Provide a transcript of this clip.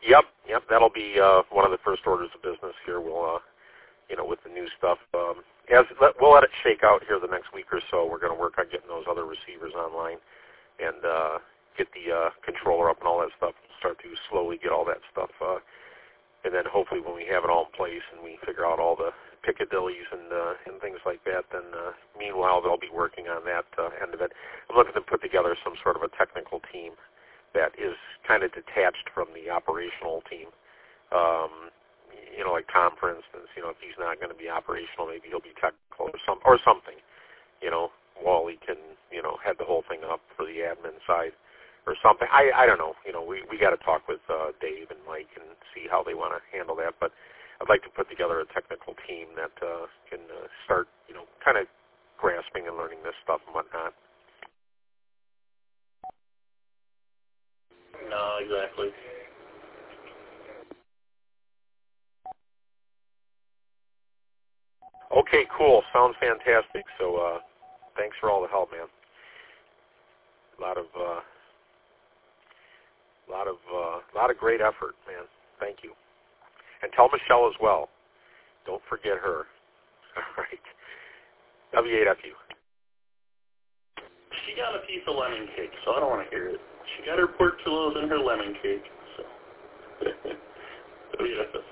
Yep. That'll be one of the first orders of business here. We'll, with the new stuff, we'll let it shake out here the next week or so. We're going to work on getting those other receivers online and get the controller up and all that stuff. Start to slowly get all that stuff, and then hopefully when we have it all in place and we figure out all the Piccadillys and things like that, then meanwhile they'll be working on that end of it. I'm looking to put together some sort of a technical team that is kind of detached from the operational team. Like Tom, for instance, if he's not going to be operational, maybe he'll be technical or something. Wally can, head the whole thing up for the admin side or something. I don't know. We got to talk with Dave and Mike and see how they want to handle that. But I'd like to put together a technical team that can start, kind of grasping and learning this stuff and whatnot. No, exactly. Okay, cool. Sounds fantastic. So thanks for all the help, man. A lot of great effort, man. Thank you. And tell Michelle as well. Don't forget her. All right. W8FU. She got a piece of lemon cake, so I don't want to hear it. She got her portillos and her lemon cake, so. W8FU.